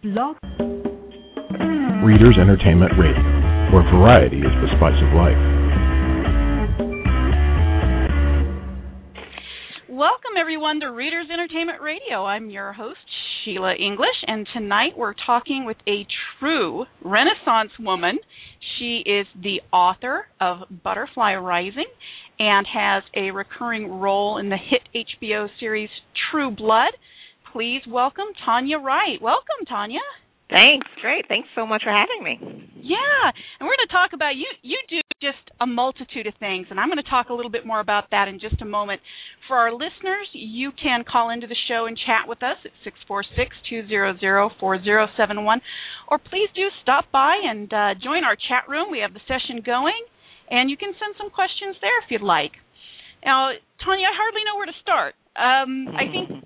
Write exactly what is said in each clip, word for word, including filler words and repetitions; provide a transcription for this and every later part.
Blog. Readers Entertainment Radio, where variety is the spice of life. Welcome, everyone, to Readers Entertainment Radio. I'm your host, Sheila English, and tonight we're talking with a true Renaissance woman. She is the author of Butterfly Rising and has a recurring role in the hit H B O series True Blood. Please welcome Tanya Wright. Welcome, Tanya. Thanks. Great. Thanks so much for having me. Yeah, and we're going to talk about, you You do just a multitude of things, and I'm going to talk a little bit more about that in just a moment. For our listeners, you can call into the show and chat with us at six four six, two zero zero, four zero seven one, or please do stop by and uh, join our chat room. We have the session going, and you can send some questions there if you'd like. Now, Tanya, I hardly know where to start. Um, I think...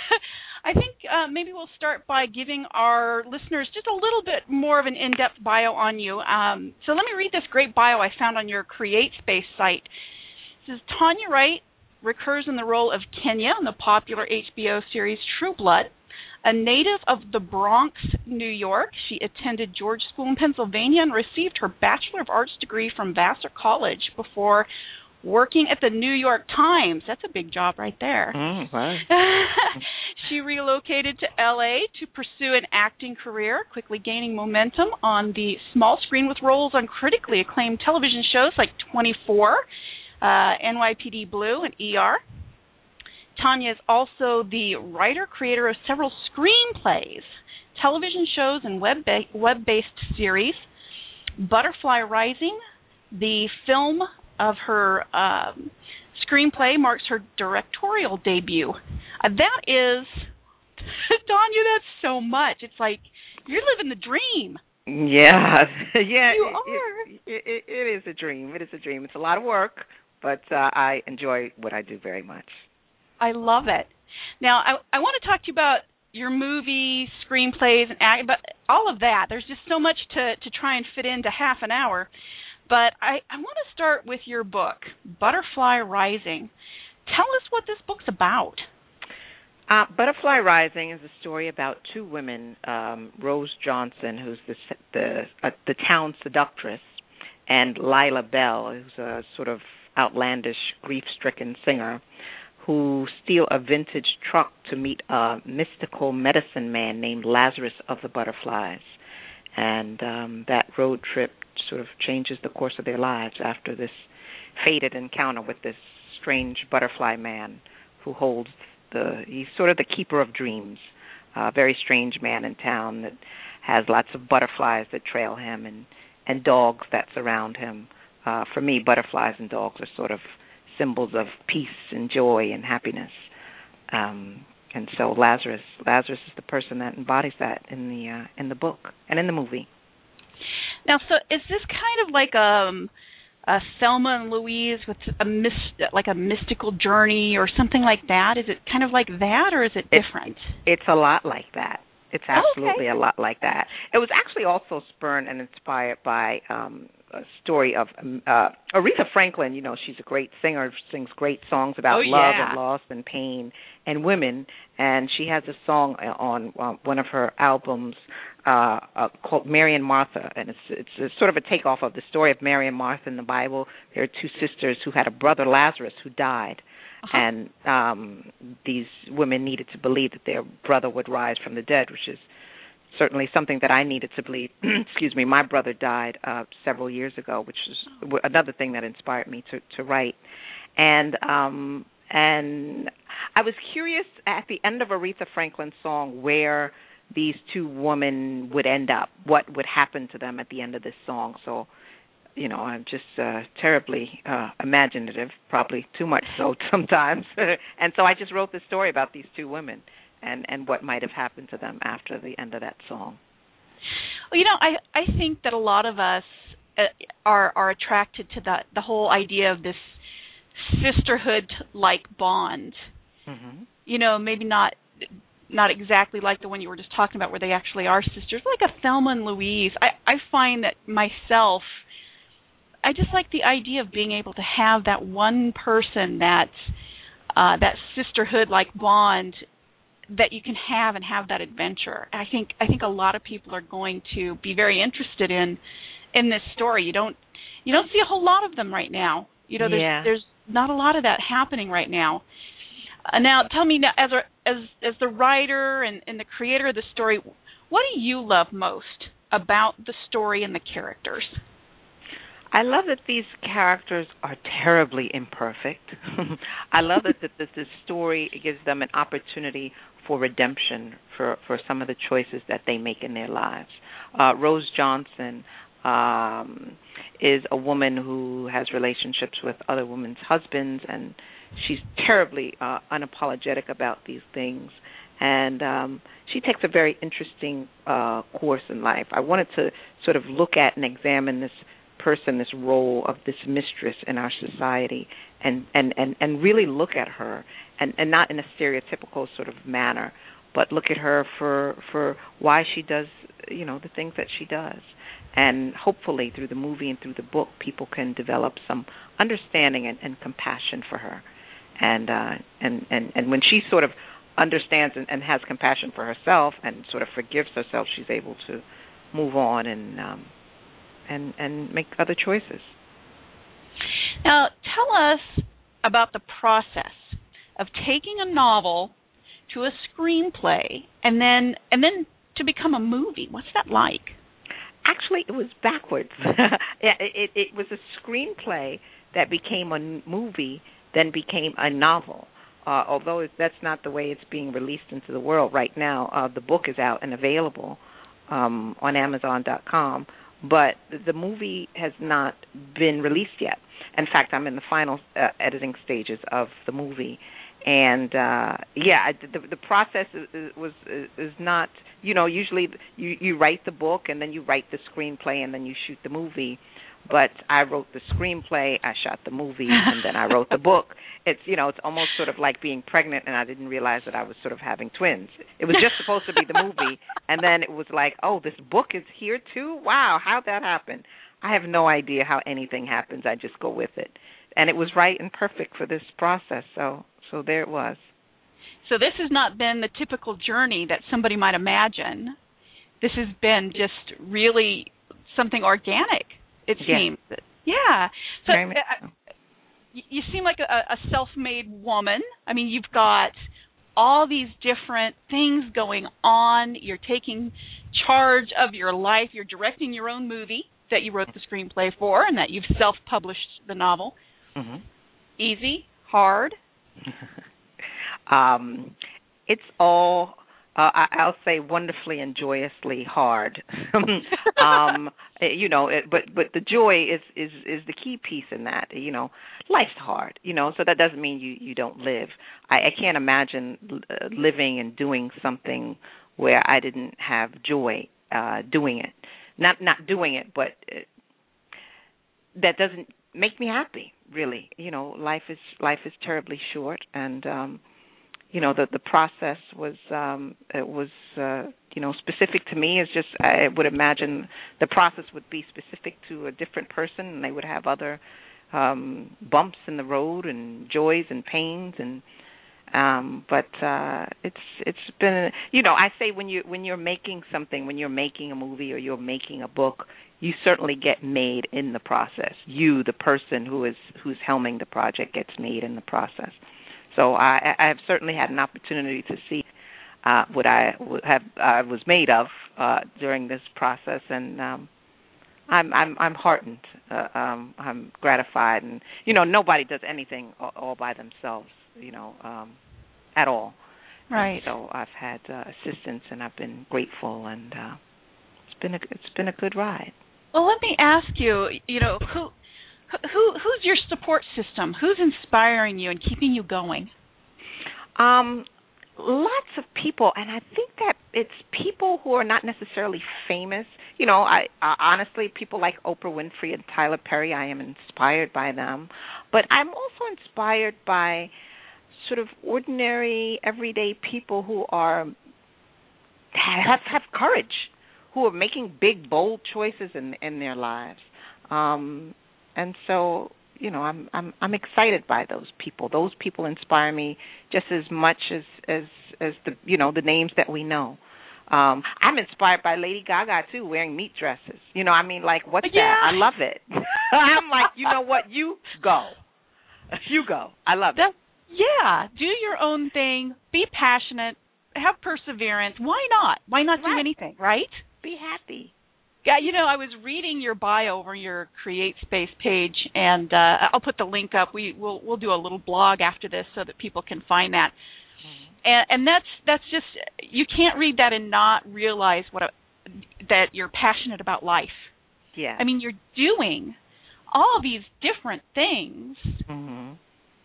I think uh, maybe we'll start by giving our listeners just a little bit more of an in-depth bio on you. Um, so let me read this great bio I found on your CreateSpace site. It says, Tanya Wright recurs in the role of Kenya in the popular H B O series True Blood. A native of the Bronx, New York, she attended George School in Pennsylvania and received her Bachelor of Arts degree from Vassar College before working at the New York Times. That's a big job right there. Mm, right. She relocated to L A to pursue an acting career, quickly gaining momentum on the small screen with roles on critically acclaimed television shows like twenty-four, uh, N Y P D Blue, and E R. Tanya is also the writer-creator of several screenplays, television shows, and web-ba- web-based series. Butterfly Rising, the film of her um, screenplay, marks her directorial debut. Uh, that is, Tanya, that's so much. It's like you're living the dream. Yeah, yeah. You it, are. It, it, it is a dream. It is a dream. It's a lot of work, but uh, I enjoy what I do very much. I love it. Now, I, I want to talk to you about your movie, screenplays, and act, but all of that. There's just so much to, to try and fit into half an hour. But I, I want to start with your book, Butterfly Rising. Tell us what this book's about. Uh, Butterfly Rising is a story about two women, um, Rose Johnson, who's the the, uh, the town seductress, and Lila Bell, who's a sort of outlandish, grief-stricken singer, who steal a vintage truck to meet a mystical medicine man named Lazarus of the Butterflies. And um, that road trip sort of changes the course of their lives after this fated encounter with this strange butterfly man who holds the, he's sort of the keeper of dreams, a very strange man in town that has lots of butterflies that trail him and, and dogs that surround him. Uh, for me, butterflies and dogs are sort of symbols of peace and joy and happiness. Um, and so Lazarus, Lazarus is the person that embodies that in the uh, in the book and in the movie. Now, so is this kind of like um, a Thelma and Louise with a myst- like a mystical journey or something like that? Is it kind of like that, or is it different? It's, it's a lot like that. It's absolutely okay. a lot like that. It was actually also spurned and inspired by um, a story of um, uh, Aretha Franklin. You know, she's a great singer, sings great songs about oh, love yeah. and loss and pain and women. And she has a song on uh, one of her albums uh, uh, called Mary and Martha, and it's, it's it's sort of a takeoff of the story of Mary and Martha in the Bible. There are two sisters who had a brother, Lazarus, who died. Uh-huh. And um, these women needed to believe that their brother would rise from the dead, which is certainly something that I needed to believe. Excuse me, my brother died uh, several years ago, which is another thing that inspired me to, to write. And um, and I was curious at the end of Aretha Franklin's song where these two women would end up, what would happen to them at the end of this song. So, you know, I'm just uh, terribly uh, imaginative, probably too much so sometimes. And so I just wrote this story about these two women and, and what might have happened to them after the end of that song. Well, you know, I, I think that a lot of us uh, are are attracted to the, the whole idea of this sisterhood-like bond. Mm-hmm. You know, maybe not not exactly like the one you were just talking about where they actually are sisters, like a Thelma and Louise. I, I find that myself, I just like the idea of being able to have that one person, that uh, that sisterhood-like bond that you can have and have that adventure. I think I think a lot of people are going to be very interested in in this story. You don't you don't see a whole lot of them right now. You know, there's yeah. there's not a lot of that happening right now. Uh, now, tell me, now, as a, as as the writer and, and the creator of the story, what do you love most about the story and the characters? I love that these characters are terribly imperfect. I love that the, the, the story gives them an opportunity for redemption for, for some of the choices that they make in their lives. Uh, Rose Johnson um, is a woman who has relationships with other women's husbands, and she's terribly uh, unapologetic about these things. And um, she takes a very interesting uh, course in life. I wanted to sort of look at and examine this person, this role of this mistress in our society, and, and, and, and really look at her, and, and not in a stereotypical sort of manner, but look at her for for why she does, you know, the things that she does. And hopefully through the movie and through the book, people can develop some understanding and, and compassion for her. And, uh, and, and, and when she sort of understands and, and has compassion for herself and sort of forgives herself, she's able to move on and um, and and make other choices. Now, tell us about the process of taking a novel to a screenplay and then and then to become a movie. What's that like? Actually, it was backwards. it, it, it was a screenplay that became a movie, then became a novel. Uh, although it, that's not the way it's being released into the world right now. Uh, the book is out and available um, on Amazon dot com. But the movie has not been released yet. In fact, I'm in the final uh, editing stages of the movie, and uh, yeah, I, the, the process is, is, was is not. You know, usually you, you write the book and then you write the screenplay and then you shoot the movie. But I wrote the screenplay, I shot the movie, and then I wrote the book. It's, you know, it's almost sort of like being pregnant, and I didn't realize that I was sort of having twins. It was just supposed to be the movie, and then it was like, oh, this book is here too? Wow, how'd that happen? I have no idea how anything happens. I just go with it. And it was right and perfect for this process, so so there it was. So this has not been the typical journey that somebody might imagine. This has been just really something organic. It yeah. seems. Yeah. So Very much so. uh, you seem like a, a self-made woman. I mean, you've got all these different things going on. You're taking charge of your life. You're directing your own movie that you wrote the screenplay for and that you've self-published the novel. Mm-hmm. Easy? Hard? um, it's all... Uh, I, I'll say wonderfully and joyously hard. um, you know, it, but but the joy is, is, is the key piece in that. You know, life's hard. You know, so that doesn't mean you, you don't live. I, I can't imagine uh, living and doing something where I didn't have joy uh, doing it. Not not doing it, but it, that doesn't make me happy. Really, you know, life is life is terribly short, and um, you know, the the process was um, it was uh, you know, specific to me. Is just I would imagine the process would be specific to a different person, and they would have other um, bumps in the road and joys and pains, and um, but uh, it's it's been, you know, I say when you when you're making something, when you're making a movie or you're making a book, you certainly get made in the process. You, the person who is who's helming the project, gets made in the process. So I, I have certainly had an opportunity to see uh, what I have I was made of uh, during this process, and um, I'm I'm I'm heartened. Uh, um, I'm gratified, and you know, nobody does anything all, all by themselves, you know, um, at all. Right. And so I've had uh, assistance, and I've been grateful, and uh, it's been a it's been a good ride. Well, let me ask you, you know, who. Who who's your support system? Who's inspiring you and keeping you going? Um, lots of people, and I think that it's people who are not necessarily famous. You know, I uh, honestly, people like Oprah Winfrey and Tyler Perry, I am inspired by them. But I'm also inspired by sort of ordinary, everyday people who are have have courage, who are making big, bold choices in in their lives. Um, And so, you know, I'm I'm I'm excited by those people. Those people inspire me just as much as as as the you know the names that we know. Um, I'm inspired by Lady Gaga too, wearing meat dresses. You know, I mean, like, what's yeah. that? I love it. I'm like, you know what? You go, you go. I love that, it. Yeah, do your own thing. Be passionate. Have perseverance. Why not? Why not right. do anything? Right? Be happy. Yeah, you know, I was reading your bio over your Create Space page, and uh, I'll put the link up. We we'll we'll do a little blog after this so that people can find that. And, and that's that's just, you can't read that and not realize what a, that you're passionate about life. Yeah. I mean, you're doing all these different things, mm-hmm.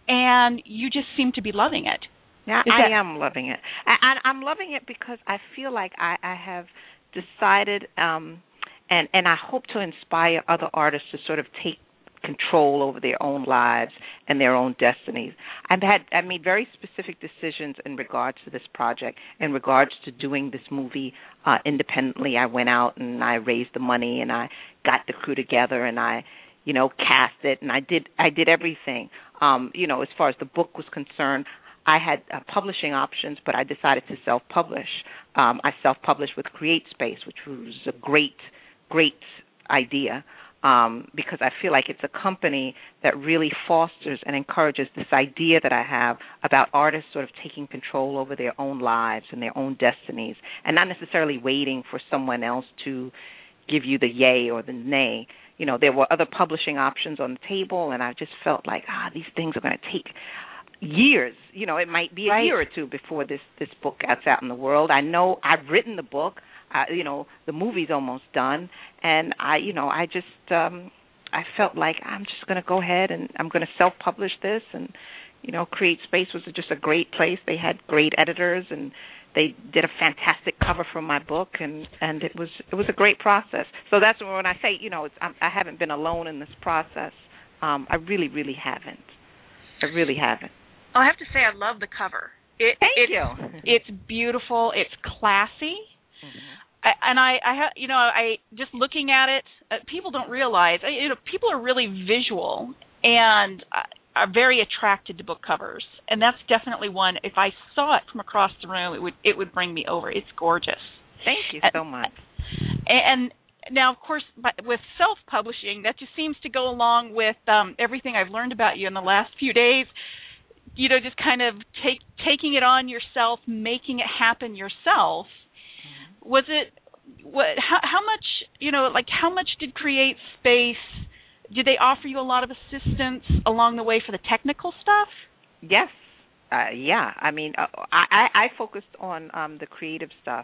and you just seem to be loving it. Yeah, Is I that, am loving it. I, I, I'm loving it because I feel like I, I have decided, um, and, and I hope to inspire other artists to sort of take control over their own lives and their own destinies. I've had I made very specific decisions in regards to this project, in regards to doing this movie uh, independently. I went out and I raised the money and I got the crew together and I, you know, cast it and I did I did everything. Um, you know, as far as the book was concerned, I had uh, publishing options, but I decided to self-publish. Um, I self-published with Create Space, which was a great, great idea. Um, because I feel like it's a company that really fosters and encourages this idea that I have about artists sort of taking control over their own lives and their own destinies and not necessarily waiting for someone else to give you the yay or the nay. You know, there were other publishing options on the table, and I just felt like, ah, these things are going to take years. You know, it might be a right. year or two before this, this book gets out in the world. I know I've written the book. Uh, you know, the movie's almost done, and I, you know, I just, um, I felt like I'm just going to go ahead and I'm going to self-publish this, and, you know, Create Space was just a great place. They had great editors, and they did a fantastic cover for my book, and, and it was it was a great process. So that's when I say, you know, it's, I'm, I haven't been alone in this process. Um, I really, really haven't. I really haven't. I have to say, I love the cover. It, Thank it's, you. It's beautiful. It's classy. Mm-hmm. I, and I, I ha, you know, I just looking at it, uh, people don't realize, you know, people are really visual and uh, are very attracted to book covers, and that's definitely one. If I saw it from across the room, it would it would bring me over. It's gorgeous. Thank you so much. And, and now, of course, with self-publishing, that just seems to go along with um, everything I've learned about you in the last few days. You know, just kind of take taking it on yourself, making it happen yourself. Was it what? How, how much? You know, like how much did Create Space? Did they offer you a lot of assistance along the way for the technical stuff? Yes. Uh, yeah. I mean, uh, I, I focused on um, the creative stuff,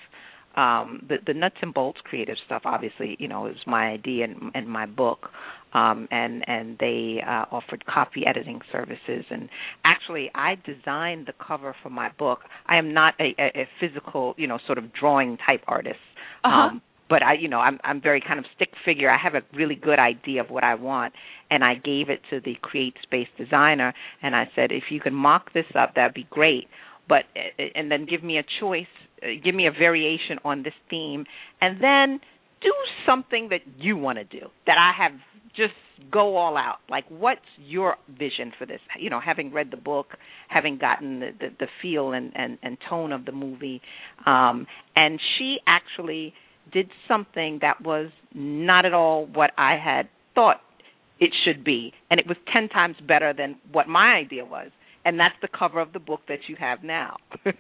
um, the, the nuts and bolts creative stuff. Obviously, you know, it was my idea and, and my book, um, and and they uh, offered copy editing services. And actually, I designed the cover for my book. I am not a, a, a physical, you know, sort of drawing type artist. Uh-huh. Um, But I, you know, I'm I'm very kind of stick figure. I have a really good idea of what I want, and I gave it to the Create Space designer, and I said, if you can mock this up, that'd be great. But and then give me a choice, give me a variation on this theme, and then do something that you want to do. That I have just go all out. Like, what's your vision for this? You know, having read the book, having gotten the the, the feel and, and and tone of the movie, um, and she actually did something that was not at all what I had thought it should be, and it was ten times better than what my idea was, and that's the cover of the book that you have now.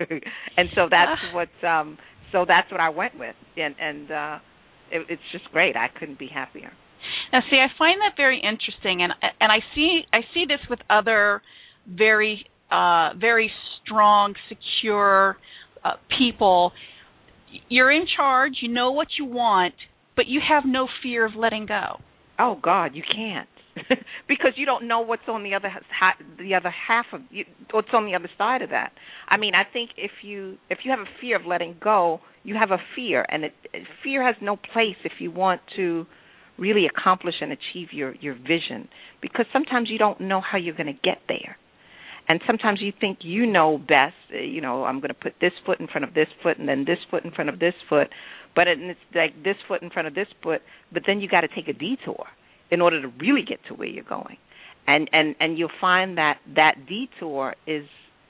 And so that's what um, so that's what I went with, and and uh, it, it's just great. I couldn't be happier. Now, see, I find that very interesting, and and I see I see this with other very uh, very strong, secure uh, people. You're in charge, you know what you want, but you have no fear of letting go. Oh God, you can't, because you don't know what's on the other the other half of you, what's on the other side of that. I mean, I think if you if you have a fear of letting go, you have a fear, and it, fear has no place if you want to really accomplish and achieve your your vision, because sometimes you don't know how you're going to get there. And sometimes you think you know best, you know, I'm going to put this foot in front of this foot and then this foot in front of this foot, but it's like this foot in front of this foot, but then you got to take a detour in order to really get to where you're going. And, and, and you'll find that that detour is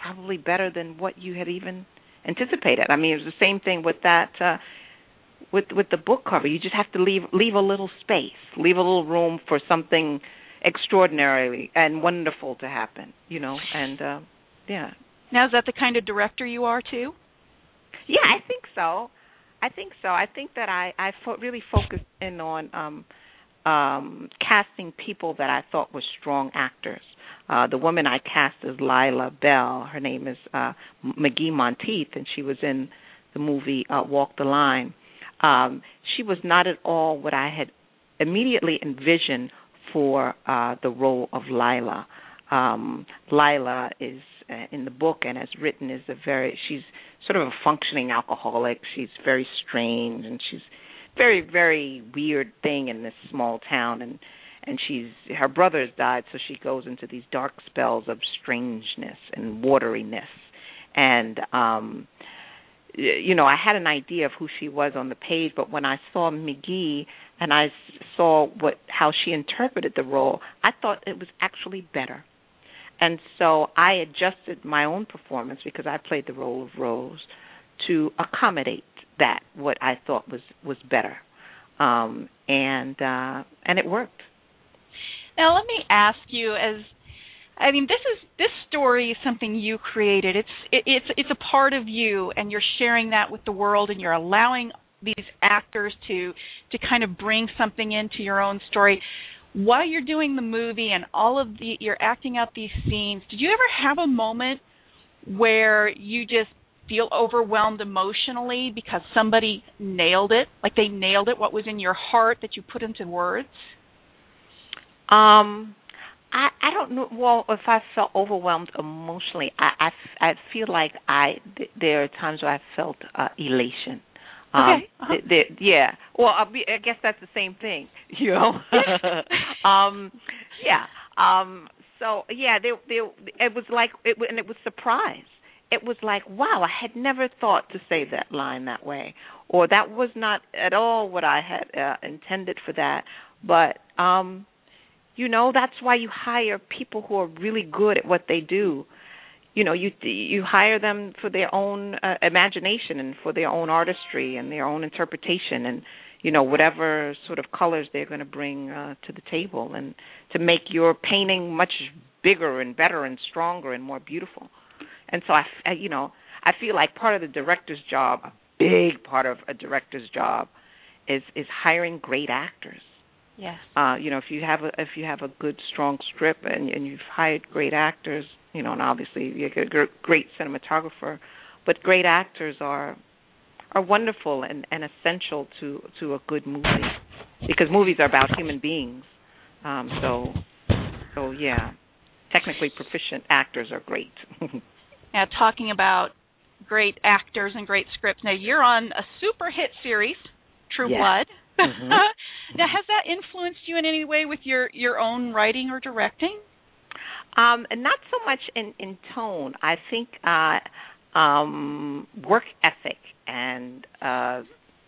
probably better than what you had even anticipated. I mean, it was the same thing with that, uh, with with the book cover. You just have to leave leave a little space, leave a little room for something extraordinary and wonderful to happen, you know, and, uh, yeah. Now, is that the kind of director you are, too? Yeah, I think so. I think so. I think that I, I fo- really focused in on um, um, casting people that I thought were strong actors. Uh, the woman I cast is Lila Bell. Her name is uh, McGee Monteith, and she was in the movie uh, Walk the Line. Um, she was not at all what I had immediately envisioned for uh, the role of Lila. Um, Lila is uh, in the book and as written is a very, she's sort of a functioning alcoholic. She's very strange and she's very, very weird thing in this small town, and and she's, her brother's died, so she goes into these dark spells of strangeness and wateriness. And, um, you know, I had an idea of who she was on the page, but when I saw McGee and I saw what how she interpreted the role, I thought it was actually better. And so I adjusted my own performance, because I played the role of Rose, to accommodate that, what I thought was, was better. Um, and uh, and it worked. Now, let me ask you, as I mean, this is this story is something you created. It's it, it's it's a part of you, and you're sharing that with the world, and you're allowing these actors to to kind of bring something into your own story. While you're doing the movie and all of the you're acting out these scenes, did you ever have a moment where you just feel overwhelmed emotionally because somebody nailed it, like they nailed it, what was in your heart that you put into words? Um, I, I don't know. Well, if I felt overwhelmed emotionally, I, I, I feel like I th- there are times where I felt uh, elation. Um, okay. Uh-huh. th- th- yeah. Well, I'll be, I guess that's the same thing, you know. um, yeah. Um, so yeah, there, there. It was like, it, and it was surprise. It was like, wow, I had never thought to say that line that way, or that was not at all what I had uh, intended for that. But um, you know, that's why you hire people who are really good at what they do. You know, you you hire them for their own uh, imagination and for their own artistry and their own interpretation, and you know, whatever sort of colors they're going to bring uh, to the table, and to make your painting much bigger and better and stronger and more beautiful. And so I, I you know, I feel like part of the director's job, a big part of a director's job, is is hiring great actors. Yes. Uh, you know, if you have a if you have a good strong script and and you've hired great actors, you know, and obviously you get a great cinematographer, but great actors are are wonderful and, and essential to, to a good movie, because movies are about human beings. Um, so so yeah, technically proficient actors are great. Now, talking about great actors and great scripts, now you're on a super hit series, True yeah. Blood. Mm-hmm. Now, has that influenced you in any way with your, your own writing or directing? Um, and not so much in, in tone. I think uh, um, work ethic and uh,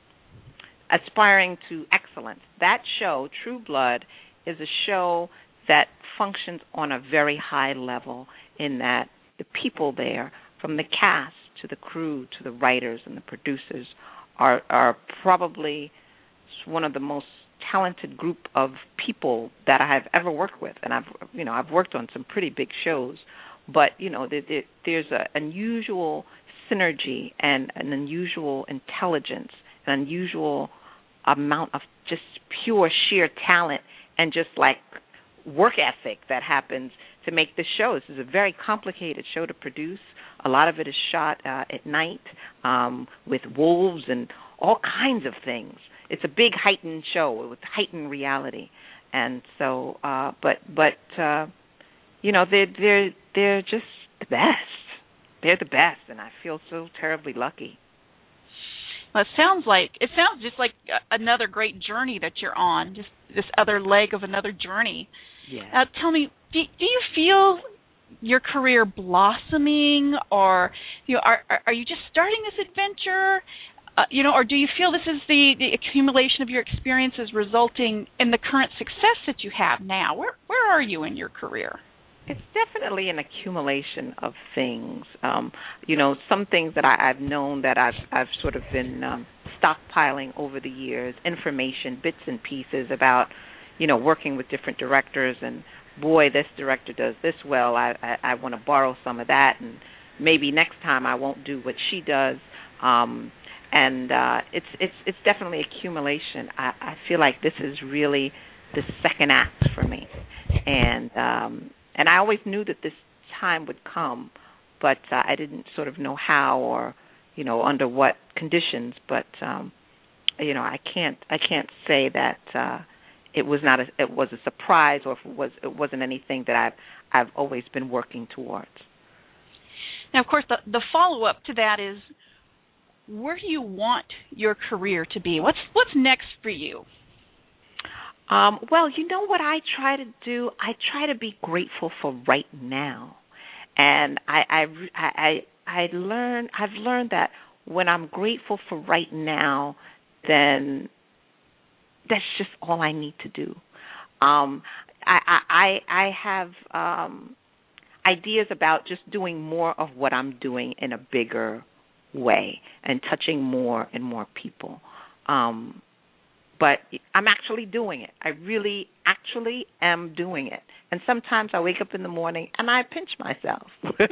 aspiring to excellence. That show, True Blood, is a show that functions on a very high level, in that the people there, from the cast to the crew to the writers and the producers, are are probably one of the most talented group of people that I have ever worked with. And I've you know I've worked on some pretty big shows, but you know there, there, there's an unusual synergy and an unusual intelligence, an unusual amount of just pure sheer talent and just like work ethic that happens to make this show. This is a very complicated show to produce. A lot of it is shot uh, at night um, with wolves and all kinds of things. It's a big heightened show with heightened reality, and so. Uh, but but uh, you know they're they're they're just the best. They're the best, and I feel so terribly lucky. Well, it sounds like it sounds just like another great journey that you're on. Just this other leg of another journey. Yeah. Uh, tell me, do, do you feel your career blossoming, or you know, are are you just starting this adventure? Uh, you know, or do you feel this is the, the accumulation of your experiences resulting in the current success that you have now? Where where are you in your career? It's definitely an accumulation of things. Um, you know, some things that I, I've known that I've I've sort of been um, stockpiling over the years, information, bits and pieces about, you know, working with different directors, and boy, this director does this well. I I, I want to borrow some of that, and maybe next time I won't do what she does. Um, and uh, it's it's it's definitely accumulation. I, I feel like this is really the second act for me, and um, and I always knew that this time would come, but uh, I didn't sort of know how or, you know, under what conditions. But um, you know, I can't I can't say that uh, it was not a, it was a surprise, or if it was it wasn't anything that I've I've always been working towards. Now, of course, the the follow up to that is, where do you want your career to be? What's what's next for you? Um, well, you know what I try to do? I try to be grateful for right now, and I I I I learn I've learned that when I'm grateful for right now, then that's just all I need to do. Um, I I I have um, ideas about just doing more of what I'm doing in a bigger way and touching more and more people. Um, But I'm actually doing it. I really actually am doing it. And sometimes I wake up in the morning and I pinch myself.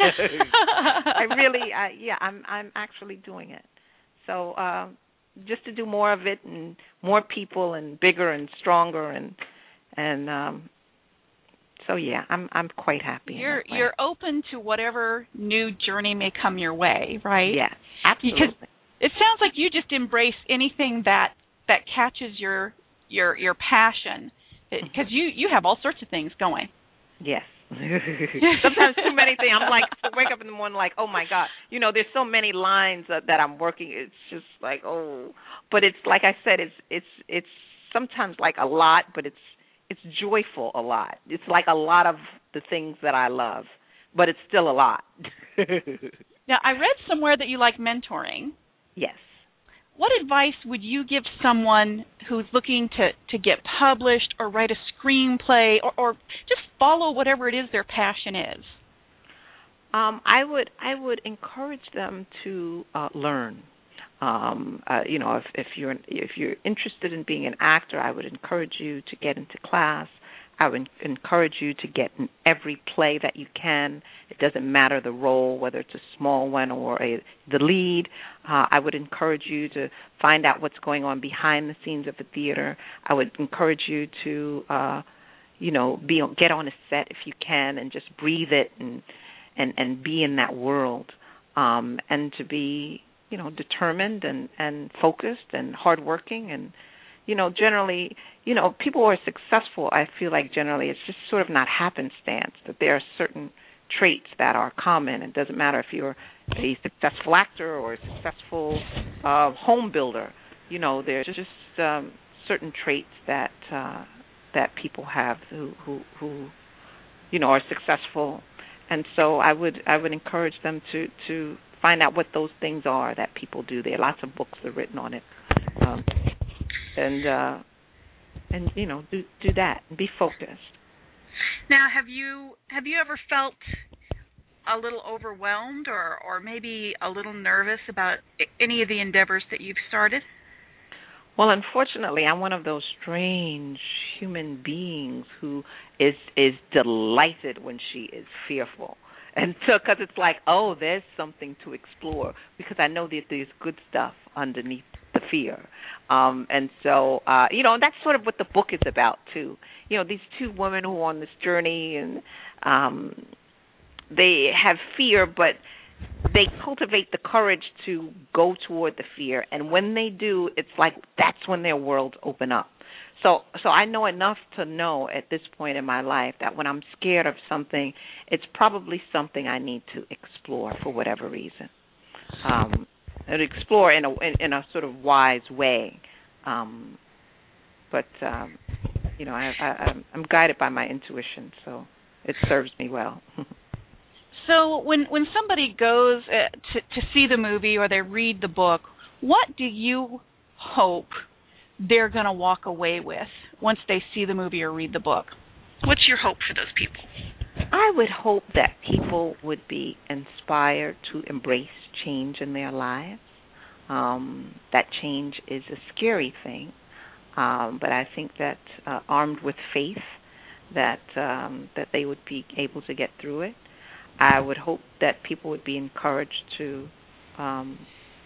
I really, I, yeah, I'm I'm actually doing it. So uh, just to do more of it, and more people, and bigger and stronger, and and um, so yeah, I'm I'm quite happy. You're in that way. you're open to whatever new journey may come your way, right? Yes, absolutely. Because it sounds like you just embrace anything that. that catches your your your passion, because you, you have all sorts of things going. Yes. Sometimes too many things. I'm like, I wake up in the morning like, oh my God, you know, there's so many lines that, that I'm working. It's just like, oh, but it's like I said, it's it's it's sometimes like a lot, but it's it's joyful a lot. It's like a lot of the things that I love, but it's still a lot. Now, I read somewhere that you like mentoring. Yes. What advice would you give someone who's looking to, to get published or write a screenplay, or, or just follow whatever it is their passion is? Um, I would I would encourage them to uh, learn. Um, uh, you know, if, if you're if you're interested in being an actor, I would encourage you to get into class. I would encourage you to get in every play that you can. It doesn't matter the role, whether it's a small one or a, the lead. Uh, I would encourage you to find out what's going on behind the scenes of the theater. I would encourage you to, uh, you know, be get on a set if you can, and just breathe it and and, and be in that world, um, and to be, you know, determined and, and focused and hardworking. And you know, generally, you know, people who are successful, I feel like generally it's just sort of not happenstance, that there are certain traits that are common. It doesn't matter if you're a successful actor or a successful uh, home builder. You know, there's just um, certain traits that uh, that people have who, who, who, you know, are successful. And so I would I would encourage them to, to find out what those things are that people do. There are lots of books that are written on it. Um, And uh, and you know, do do that and be focused. Now, have you have you ever felt a little overwhelmed, or, or maybe a little nervous about any of the endeavors that you've started? Well, unfortunately, I'm one of those strange human beings who is is delighted when she is fearful. And so, because it's like, oh, there's something to explore, because I know that there's good stuff underneath the fear. Um, and so, uh, you know, and that's sort of what the book is about, too. You know, these two women who are on this journey, and um, they have fear, but they cultivate the courage to go toward the fear. And when they do, it's like that's when their worlds open up. So so I know enough to know at this point in my life that when I'm scared of something, it's probably something I need to explore for whatever reason. Um, and explore in a in, in a sort of wise way. Um, but, um, you know, I, I, I'm guided by my intuition, so it serves me well. So when, when somebody goes uh, to, to see the movie or they read the book, what do you hope they're going to walk away with once they see the movie or read the book? What's your hope for those people? I would hope that people would be inspired to embrace change in their lives. Um, that change is a scary thing, um, but I think that uh, armed with faith, that um, that they would be able to get through it. I would hope that people would be encouraged to um,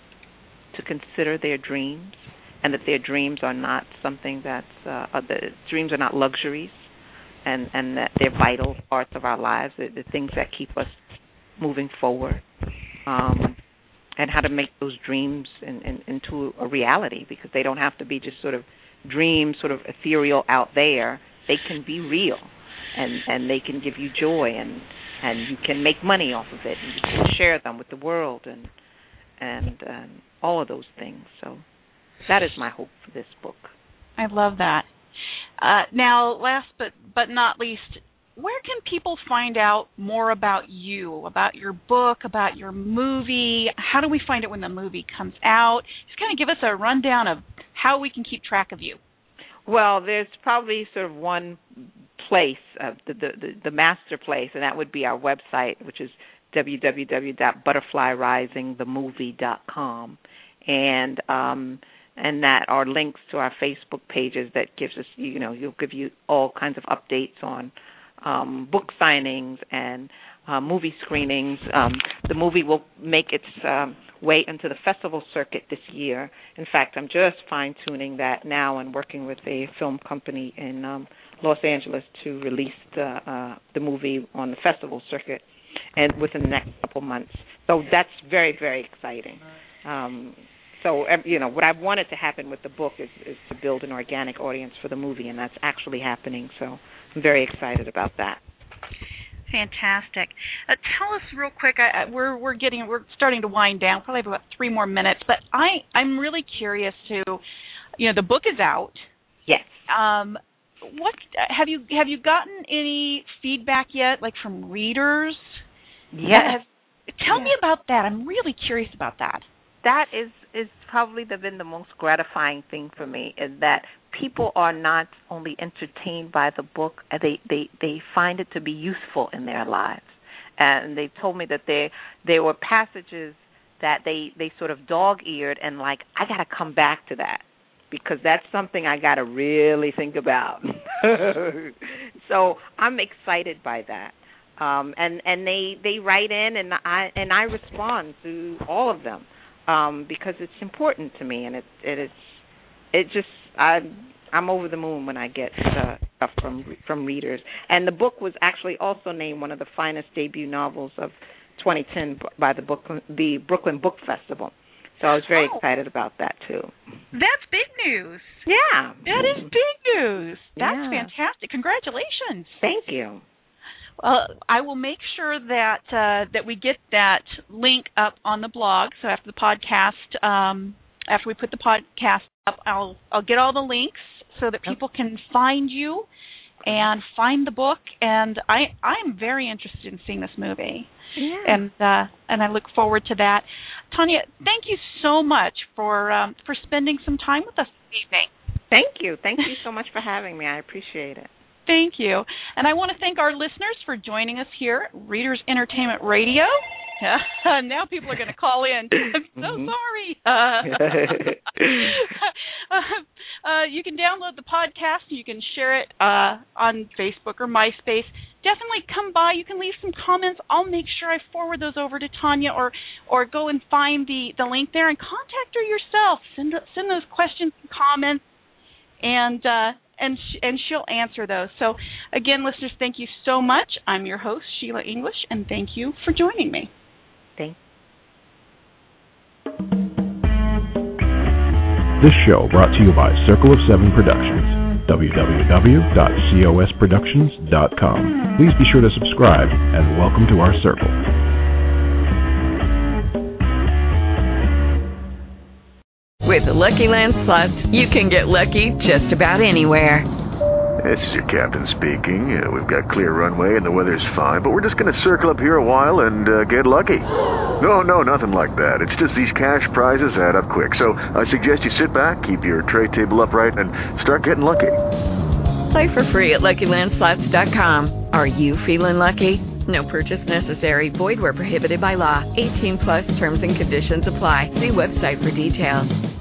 to consider their dreams, and that their dreams are not something that's uh, uh, the dreams are not luxuries, and, and that they're vital parts of our lives, the, the things that keep us moving forward, um, and how to make those dreams in, in, into a reality, because they don't have to be just sort of dreams, sort of ethereal out there. They can be real, and, and they can give you joy, and and you can make money off of it, and you can share them with the world, and and um, all of those things. So that is my hope for this book. I love that. Uh, now, last but but not least, where can people find out more about you, about your book, about your movie? How do we find it when the movie comes out? Just kind of give us a rundown of how we can keep track of you. Well, there's probably sort of one place, uh, the, the, the, the master place, and that would be our website, which is w w w dot butterfly rising the movie dot com. And um, and that are links to our Facebook pages that gives us, you know, you'll give you all kinds of updates on um, book signings and uh, movie screenings. Um, the movie will make its um, way into the festival circuit this year. In fact, I'm just fine-tuning that now and working with a film company in um, Los Angeles to release the, uh, the movie on the festival circuit and within the next couple months. So that's very, very exciting. Um, so, you know, what I've wanted to happen with the book is, is to build an organic audience for the movie, and that's actually happening. So I'm very excited about that. Fantastic. Uh, tell us real quick. I, I, we're we're getting we're starting to wind down. Probably have about three more minutes. But I I'm really curious to, you know, the book is out. Yes. Um, what have you have you gotten any feedback yet, like from readers? Yes. Have, tell yes. me about that. I'm really curious about that. That is is probably the, been the most gratifying thing for me, is that people are not only entertained by the book, they, they, they find it to be useful in their lives. And they told me that there there were passages that they, they sort of dog-eared and like, I got to come back to that because that's something I got to really think about. So I'm excited by that. Um, and and they, they write in, and I and I respond to all of them um, because it's important to me, and it it is it just I I'm over the moon when I get uh, stuff from from readers. And the book was actually also named one of the finest debut novels of twenty ten by the book the Brooklyn Book Festival. So I was very oh. excited about that too. That's big news. Yeah, that is big news. That's yeah. fantastic. Congratulations. Thank you. Well, I will make sure that uh, that we get that link up on the blog. So after the podcast, um, after we put the podcast up, I'll I'll get all the links so that people can find you and find the book. And I I'm very interested in seeing this movie. Yeah. And uh, and I look forward to that. Tanya, thank you so much for um, for spending some time with us this evening. Thank you. Thank you so much for having me. I appreciate it. Thank you. And I want to thank our listeners for joining us here at Readers Entertainment Radio. Uh, now people are going to call in. I'm so mm-hmm. sorry. Uh, uh, uh, you can download the podcast. You can share it uh, on Facebook or MySpace. Definitely come by. You can leave some comments. I'll make sure I forward those over to Tanya, or or go and find the, the link there and contact her yourself. Send send those questions and comments, and uh, and sh- and she'll answer those. So, again, listeners, thank you so much. I'm your host, Sheila English, and thank you for joining me. Thank This show brought to you by Circle of Seven Productions, w w w dot cos productions dot com. Please be sure to subscribe, and welcome to our circle. With the Lucky Land Slots, you can get lucky just about anywhere. This is your captain speaking. Uh, we've got clear runway and the weather's fine, but we're just going to circle up here a while and uh, get lucky. No, no, nothing like that. It's just these cash prizes add up quick. So I suggest you sit back, keep your tray table upright, and start getting lucky. Play for free at lucky land slots dot com. Are you feeling lucky? No purchase necessary. Void where prohibited by law. eighteen plus terms and conditions apply. See website for details.